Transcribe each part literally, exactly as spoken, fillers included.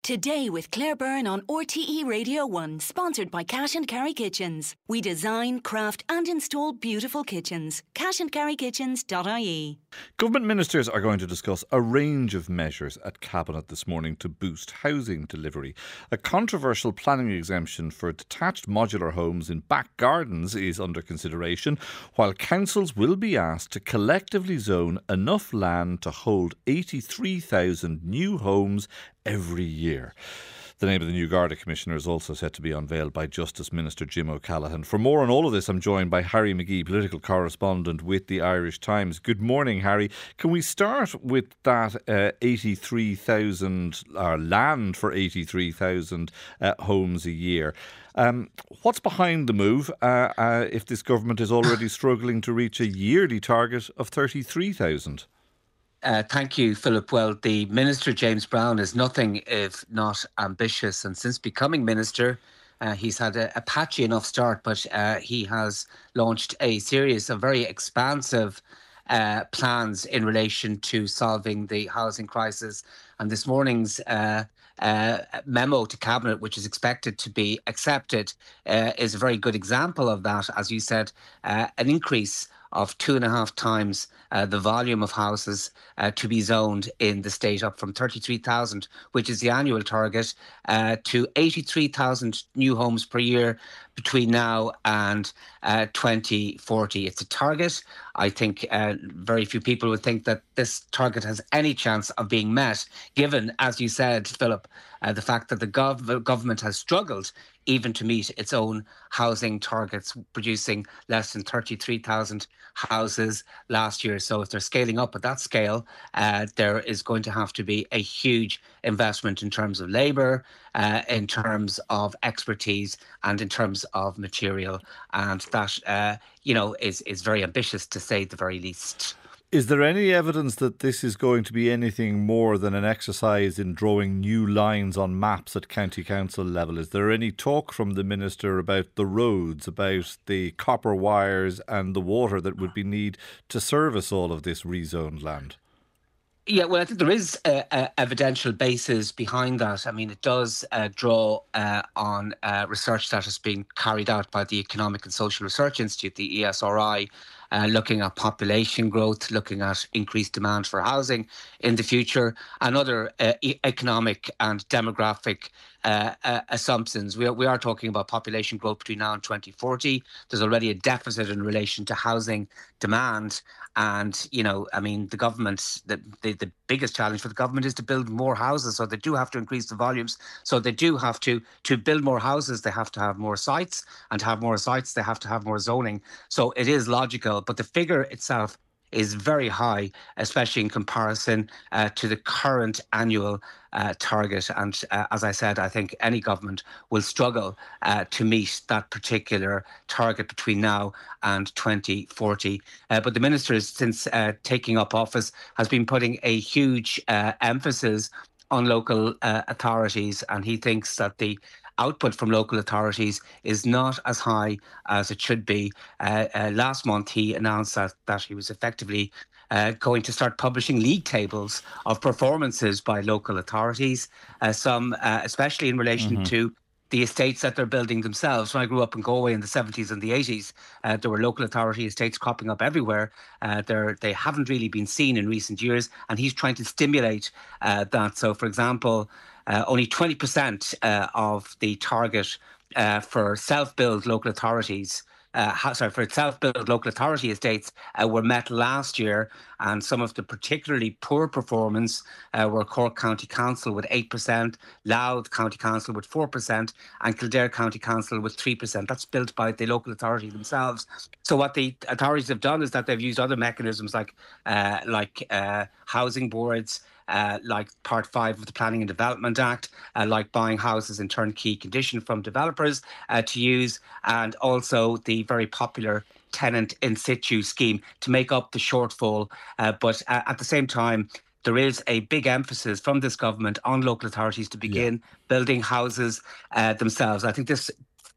Today with Claire Byrne on R T E Radio one, sponsored by Cash and Carry Kitchens. We design, craft and install beautiful kitchens. cash and carry kitchens dot I E. Government ministers are going to discuss a range of measures at Cabinet this morning to boost housing delivery. A controversial planning exemption for detached modular homes in back gardens is under consideration, while councils will be asked to collectively zone enough land to hold eighty-three thousand new homes every year. The name of the new Garda Commissioner is also set to be unveiled by Justice Minister Jim O'Callaghan. For more on all of this, I'm joined by Harry McGee, political correspondent with the Irish Times. Good morning, Harry. Can we start with that uh, eighty-three thousand, or land for eighty-three thousand uh, homes a year? Um, what's behind the move uh, uh, if this government is already struggling to reach a yearly target of thirty-three thousand? Uh, thank you, Philip. Well, the Minister, James Browne, is nothing if not ambitious. And since becoming Minister, uh, he's had a, a patchy enough start, but uh, he has launched a series of very expansive uh, plans in relation to solving the housing crisis. And this morning's uh, uh, memo to Cabinet, which is expected to be accepted, uh, is a very good example of that. As you said, uh, an increase of two and a half times uh, the volume of houses uh, to be zoned in the state, up from thirty-three thousand, which is the annual target, uh, to eighty-three thousand new homes per year between now and uh, twenty forty. It's a target. I think uh, very few people would think that this target has any chance of being met, given, as you said, Philip, uh, the fact that the gov- government has struggled even to meet its own housing targets, producing less than thirty-three thousand houses last year. So if they're scaling up at that scale, uh, there is going to have to be a huge investment in terms of labour, uh, in terms of expertise and in terms of material. And that, uh, you know, is, is very ambitious, to say the very least. Is there any evidence that this is going to be anything more than an exercise in drawing new lines on maps at county council level? Is there any talk from the minister about the roads, about the copper wires and the water that would be need to service all of this rezoned land? Yeah, well, I think there is a, a evidential basis behind that. I mean, it does uh, draw uh, on uh, research that has been carried out by the Economic and Social Research Institute, the E S R I, uh, looking at population growth, looking at increased demand for housing in the future, and other uh, e- economic and demographic Uh, uh, assumptions. We are, we are talking about population growth between now and twenty forty. There's already a deficit in relation to housing demand. And, you know, I mean, the government, the, the, the biggest challenge for the government is to build more houses. So they do have to increase the volumes. So they do have to, to build more houses, they have to have more sites. And to have more sites, they have to have more zoning. So it is logical. But the figure itself is very high, especially in comparison uh, to the current annual uh, target. And uh, as I said, I think any government will struggle uh, to meet that particular target between now and twenty forty. Uh, but the minister, since uh, taking up office, has been putting a huge uh, emphasis on local uh, authorities, and he thinks that the output from local authorities is not as high as it should be. Uh, uh, last month, he announced that, that he was effectively uh, going to start publishing league tables of performances by local authorities, uh, some uh, especially in relation mm-hmm. to the estates that they're building themselves. When I grew up in Galway in the seventies and the eighties, uh, there were local authority estates cropping up everywhere. Uh, they haven't really been seen in recent years, and he's trying to stimulate uh, that. So, for example, Uh, only twenty percent uh, of the target uh, for self-build local authorities, uh, ha- sorry, for self-build local authority estates uh, were met last year. And some of the particularly poor performance uh, were Cork County Council with eight percent, Louth County Council with four percent, and Kildare County Council with three percent. That's built by the local authority themselves. So what the authorities have done is that they've used other mechanisms like, uh, like uh, housing boards, Uh, like Part five of the Planning and Development Act, uh, like buying houses in turnkey condition from developers uh, to use, and also the very popular tenant in situ scheme to make up the shortfall. Uh, but uh, at the same time, there is a big emphasis from this government on local authorities to begin yeah. building houses uh, themselves. I think this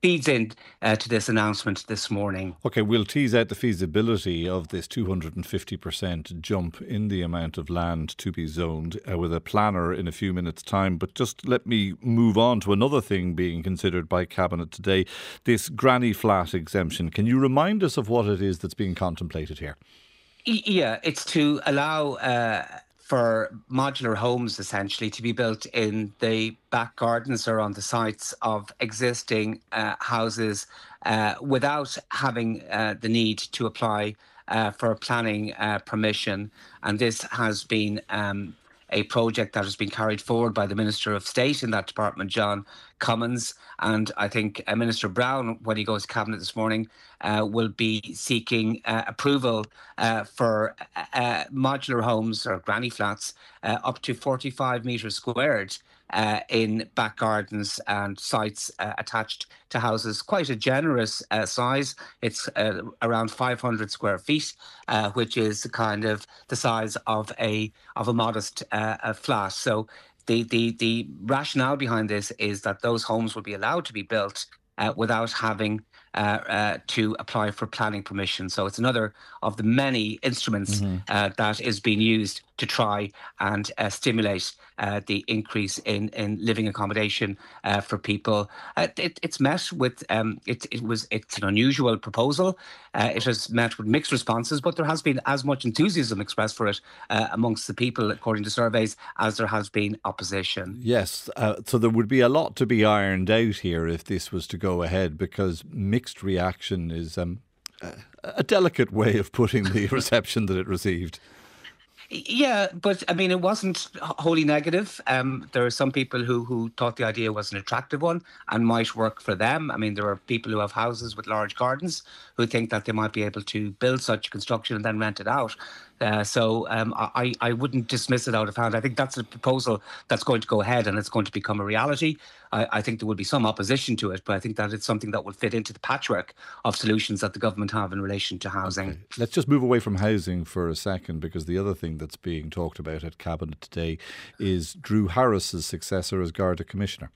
feeds in uh, to this announcement this morning. OK, we'll tease out the feasibility of this two hundred fifty percent jump in the amount of land to be zoned uh, with a planner in a few minutes' time. But just let me move on to another thing being considered by Cabinet today, this granny flat exemption. Can you remind us of what it is that's being contemplated here? Yeah, it's to allow uh, for modular homes essentially to be built in the back gardens or on the sites of existing uh, houses uh, without having uh, the need to apply uh, for planning uh, permission. And this has been um, a project that has been carried forward by the Minister of State in that department, John Cummins. And I think uh, Minister Brown, when he goes to Cabinet this morning, uh, will be seeking uh, approval uh, for uh, modular homes or granny flats uh, up to forty-five metres squared uh, in back gardens and sites uh, attached to houses. Quite a generous uh, size. It's uh, around five hundred square feet, uh, which is kind of the size of a of a modest uh, a flat. So the, the the rationale behind this is that those homes will be allowed to be built uh, without having uh, uh, to apply for planning permission. So it's another of the many instruments mm-hmm. uh, that is being used to try and uh, stimulate uh, the increase in, in living accommodation uh, for people. Uh, it, it's met with um, it. It was it's an unusual proposal. Uh, it has met with mixed responses, but there has been as much enthusiasm expressed for it uh, amongst the people, according to surveys, as there has been opposition. Yes, uh, so there would be a lot to be ironed out here if this was to go ahead, because mixed reaction is um, a delicate way of putting the reception that it received. Yeah, but I mean, it wasn't wholly negative. Um, there are some people who, who thought the idea was an attractive one and might work for them. I mean, there are people who have houses with large gardens who think that they might be able to build such construction and then rent it out. Uh, so um, I, I wouldn't dismiss it out of hand. I think that's a proposal that's going to go ahead and it's going to become a reality. I, I think there will be some opposition to it, but I think that it's something that will fit into the patchwork of solutions that the government have in relation to housing. Okay. Let's just move away from housing for a second, because the other thing that's being talked about at Cabinet today is Drew Harris's successor as Garda Commissioner.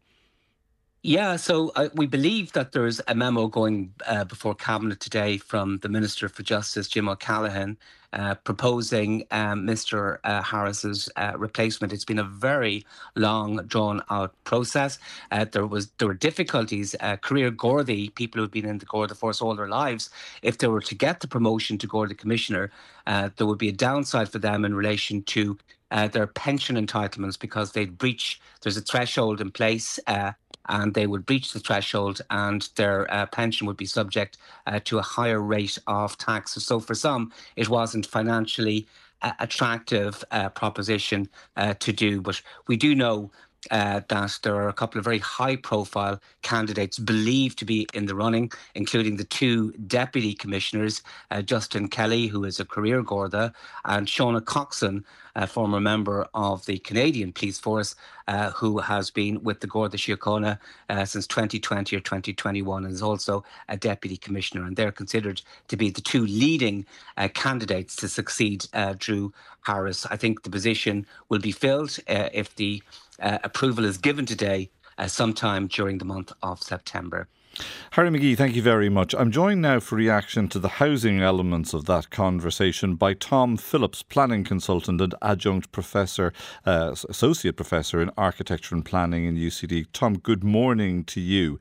Yeah, so uh, we believe that there's a memo going uh, before Cabinet today from the Minister for Justice, Jim O'Callaghan, uh, proposing um, Mister Uh, Harris's uh, replacement. It's been a very long, drawn-out process. Uh, there was there were difficulties. Uh, career Gardaí, people who've been in the Garda force all their lives, if they were to get the promotion to Garda Commissioner, uh, there would be a downside for them in relation to uh, their pension entitlements, because they'd breach. There's a threshold in place. Uh, and they would breach the threshold and their uh, pension would be subject uh, to a higher rate of tax. So for some, it wasn't financially uh, attractive uh, proposition uh, to do. But we do know Uh, that there are a couple of very high-profile candidates believed to be in the running, including the two deputy commissioners, uh, Justin Kelly, who is a career Garda, and Shauna Coxon, a former member of the Canadian Police Force, uh, who has been with the Garda Síochána uh, since twenty twenty or twenty twenty-one and is also a deputy commissioner. And they're considered to be the two leading uh, candidates to succeed uh, Drew Harris. I think the position will be filled uh, if the Uh, approval is given today uh, sometime during the month of September. Harry McGee, thank you very much. I'm joined now for reaction to the housing elements of that conversation by Tom Phillips, planning consultant and adjunct professor, uh, associate professor in architecture and planning in U C D. Tom, good morning to you.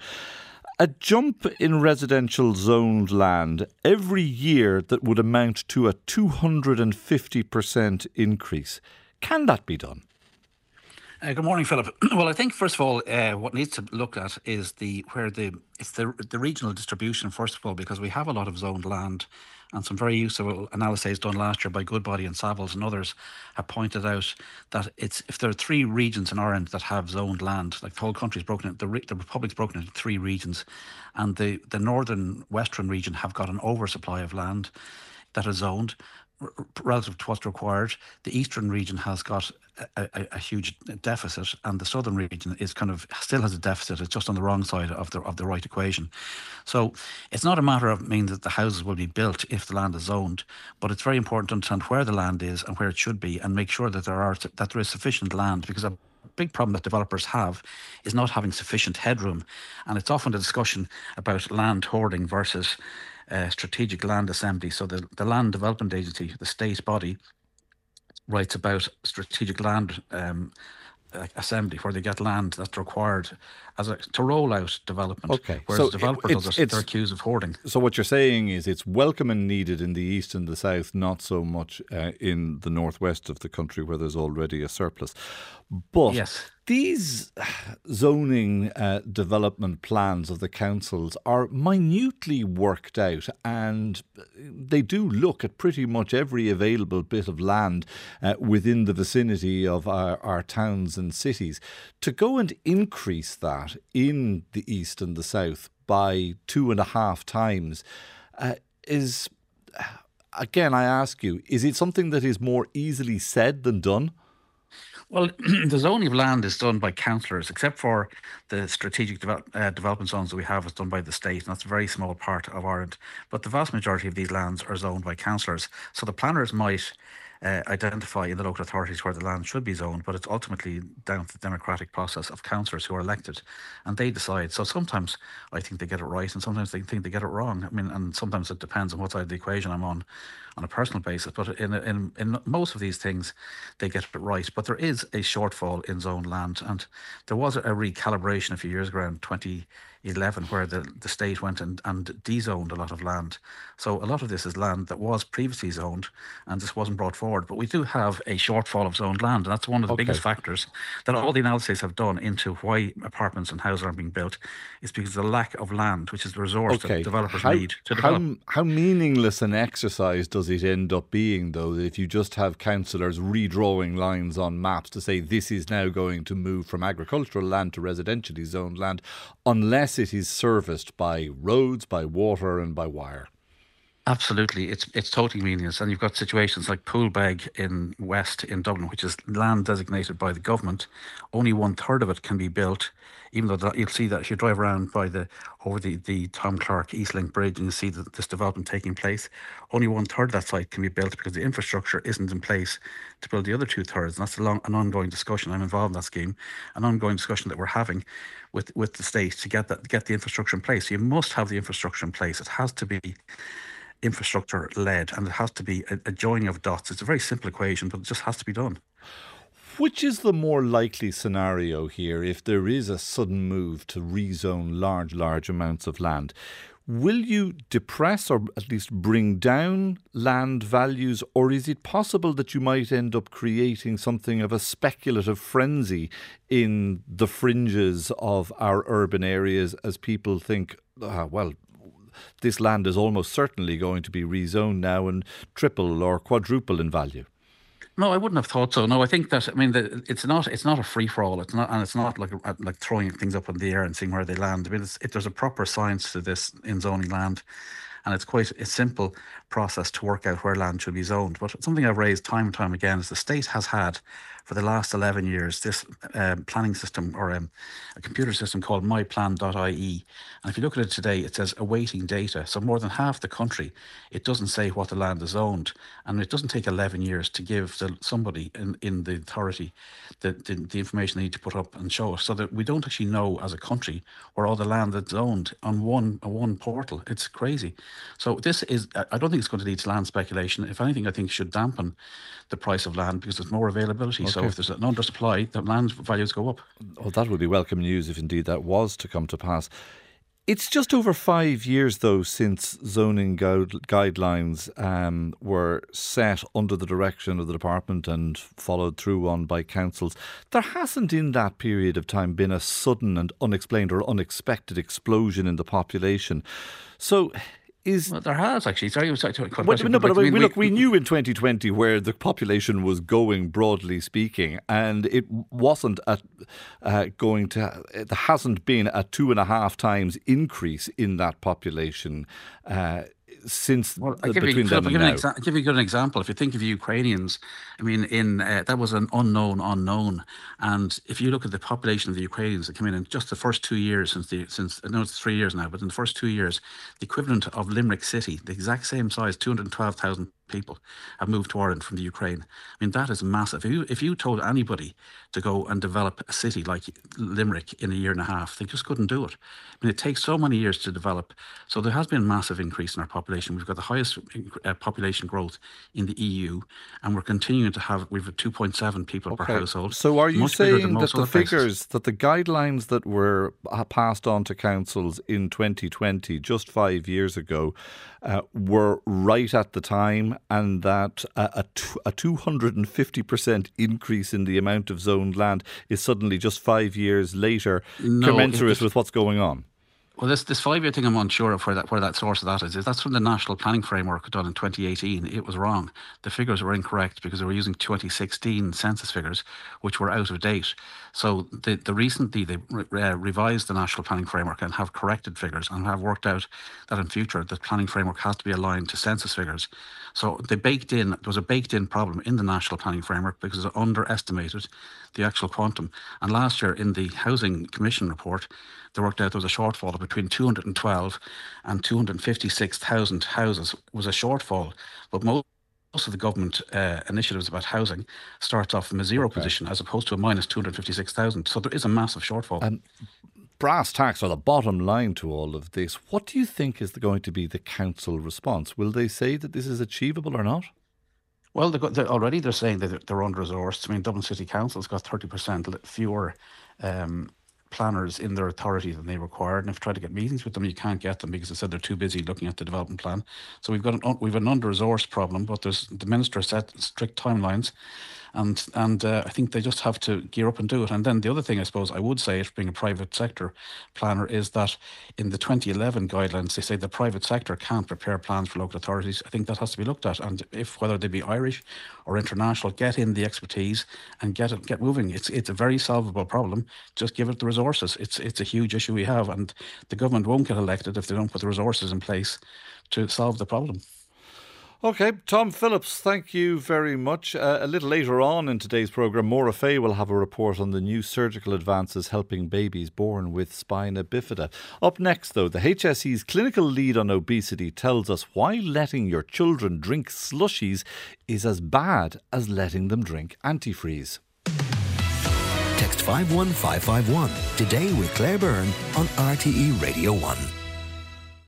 A jump in residential zoned land every year that would amount to a two hundred fifty percent increase. Can that be done? Uh, good morning, Philip. Well, I think first of all, uh, what needs to be looked at is the where the it's the the regional distribution first of all, because we have a lot of zoned land, and some very useful analyses done last year by Goodbody and Savills and others have pointed out that it's if there are three regions in Ireland that have zoned land, like the whole country is broken into, the, the Republic's broken into three regions, and the the northern western region have got an oversupply of land that is zoned relative to what's required. The eastern region has got a, a, a huge deficit, and the southern region is kind of still has a deficit. It's just on the wrong side of the of the right equation. So it's not a matter of meaning that the houses will be built if the land is zoned, but it's very important to understand where the land is and where it should be, and make sure that there are that there is sufficient land, because a big problem that developers have is not having sufficient headroom. And it's often a discussion about land hoarding versus uh, strategic land assembly. So the, the Land Development Agency, the state body, writes about strategic land um, uh, assembly, where they get land that's required as a, to roll out development. Okay, whereas so developers it, it's, are, it's, they're accused of hoarding. So what you're saying is it's welcome and needed in the east and the south, not so much uh, in the northwest of the country where there's already a surplus. But yes. These zoning uh, development plans of the councils are minutely worked out, and they do look at pretty much every available bit of land uh, within the vicinity of our, our towns and cities. To go and increase that in the east and the south by two and a half times uh, is, again, I ask you, is it something that is more easily said than done? Well, the zoning of land is done by councillors, except for the strategic develop, uh, development zones that we have is done by the state, and that's a very small part of Ireland. But the vast majority of these lands are zoned by councillors. So the planners might uh, identify in the local authorities where the land should be zoned, but it's ultimately down to the democratic process of councillors who are elected, and they decide. So sometimes I think they get it right, and sometimes they think they get it wrong. I mean, and sometimes it depends on what side of the equation I'm on. on a personal basis, but in, in in most of these things, they get it right. But there is a shortfall in zoned land, and there was a recalibration a few years ago, around twenty eleven, where the, the state went and, and dezoned a lot of land. So a lot of this is land that was previously zoned, and this wasn't brought forward. But we do have a shortfall of zoned land, and that's one of the okay. biggest factors that all the analyses have done into why apartments and houses aren't being built, is because of the lack of land, which is the resource okay. that developers how, need to develop. How, how meaningless an exercise does it end up being, though, if you just have councillors redrawing lines on maps to say this is now going to move from agricultural land to residentially zoned land, unless it is serviced by roads, by water and by wire? Absolutely, it's it's totally meaningless. And you've got situations like Poolbeg in West in Dublin, which is land designated by the government. Only one third of it can be built, even though that, you'll see that if you drive around by the over the, the Tom Clark Eastlink Bridge and you see that this development taking place, only one third of that site can be built because the infrastructure isn't in place to build the other two thirds. And that's a long, an ongoing discussion. I'm involved in that scheme, an ongoing discussion that we're having with with the state to get that get the infrastructure in place. So you must have the infrastructure in place. It has to be infrastructure led, and it has to be a, a joining of dots. It's a very simple equation, but it just has to be done. Which is the more likely scenario here if there is a sudden move to rezone large, large amounts of land? Will you depress or at least bring down land values, or is it possible that you might end up creating something of a speculative frenzy in the fringes of our urban areas as people think, ah, well, this land is almost certainly going to be rezoned now and triple or quadruple in value? No, I wouldn't have thought so. No, I think that, I mean, the, it's not it's not a free for all. It's not, and it's not like like throwing things up in the air and seeing where they land. I mean, it's, it, there's a proper science to this in zoning land, and it's quite a simple process to work out where land should be zoned. But something I've raised time and time again is the state has had for the last eleven years this um, planning system, or um, a computer system called my plan dot I E. And if you look at it today, it says awaiting data. So more than half the country, it doesn't say what the land is owned. And it doesn't take eleven years to give the, somebody in, in the authority the, the, the information they need to put up and show us. So that we don't actually know as a country where all the land that's owned on one, on one portal. It's crazy. So this is, I don't think it's going to lead to land speculation. If anything, I think it should dampen the price of land because there's more availability. Okay. So if there's an undersupply, the land values go up. Well, that would be welcome news if indeed that was to come to pass. It's just over five years, though, since zoning gu- guidelines um, were set under the direction of the department and followed through on by councils. There hasn't in that period of time been a sudden and unexplained or unexpected explosion in the population. So is... Well, there has actually. Sorry, sorry, sorry, well, no, but we, look, we knew in twenty twenty where the population was going, broadly speaking, and it wasn't at, uh, going to. There hasn't been a two and a half times increase in that population uh, since well, the, between you, them I'll and now. Exa- I'll give you an example. If you think of Ukrainians, I mean, in uh, that was an unknown unknown, and if you look at the population of the Ukrainians that came in in just the first two years since the since I know it's three years now, but in the first two years, the equivalent of Limerick City, the exact same size, two hundred twelve thousand people have moved to Ireland from the Ukraine. I mean, that is massive. If you, if you told anybody to go and develop a city like Limerick in a year and a half, they just couldn't do it. I mean, it takes so many years to develop. So there has been a massive increase in our population. We've got the highest uh, population growth in the E U, and we're continuing to have, we've two point seven people okay. per household. So are you saying that the figures, places. that the guidelines that were passed on to councils in twenty twenty, just five years ago, uh, were right at the time, and that a, a, t- a two hundred fifty percent increase in the amount of zoned land is suddenly just five years later no, commensurate if, with what's going on? Well, this this five-year thing, I'm unsure of where that where that source of that is. That's from the National Planning Framework done in twenty eighteen. It was wrong. The figures were incorrect because they were using twenty sixteen census figures, which were out of date. So the, the recently they re- uh, revised the National Planning Framework and have corrected figures and have worked out that in future the planning framework has to be aligned to census figures. So they baked in, there was a baked-in problem in the National Planning Framework because it underestimated the actual quantum. And last year in the Housing Commission report, they worked out there was a shortfall of between two hundred twelve and two hundred fifty-six thousand houses was a shortfall. But most Most of the government uh, initiatives about housing starts off from a zero okay. position as opposed to a minus two hundred fifty-six thousand. So there is a massive shortfall. Um, brass tacks, or the bottom line to all of this, what do you think is going to be the council response? Will they say that this is achievable or not? Well, they're, they're already they're saying that they're under-resourced. I mean, Dublin City Council's got thirty percent fewer um, planners in their authority than they require, and if you try to get meetings with them, you can't get them because they said they're too busy looking at the development plan. So we've got an we've an under-resourced problem, but there's the minister set strict timelines, and and uh, I think they just have to gear up and do it. And then the other thing, I suppose, I would say, if being a private sector planner, is that in the twenty eleven guidelines, they say the private sector can't prepare plans for local authorities. I think that has to be looked at, and if whether they be Irish or international, get in the expertise and get it get moving. It's it's a very solvable problem. Just give it the resources. It's it's a huge issue we have, and the government won't get elected if they don't put the resources in place to solve the problem. OK, Tom Phillips, thank you very much. Uh, a little later on in today's programme, Maura Fay will have a report on the new surgical advances helping babies born with spina bifida. Up next, though, the H S E's clinical lead on obesity tells us why letting your children drink slushies is as bad as letting them drink antifreeze. Text five one five five one today with Claire Byrne on R T E Radio one.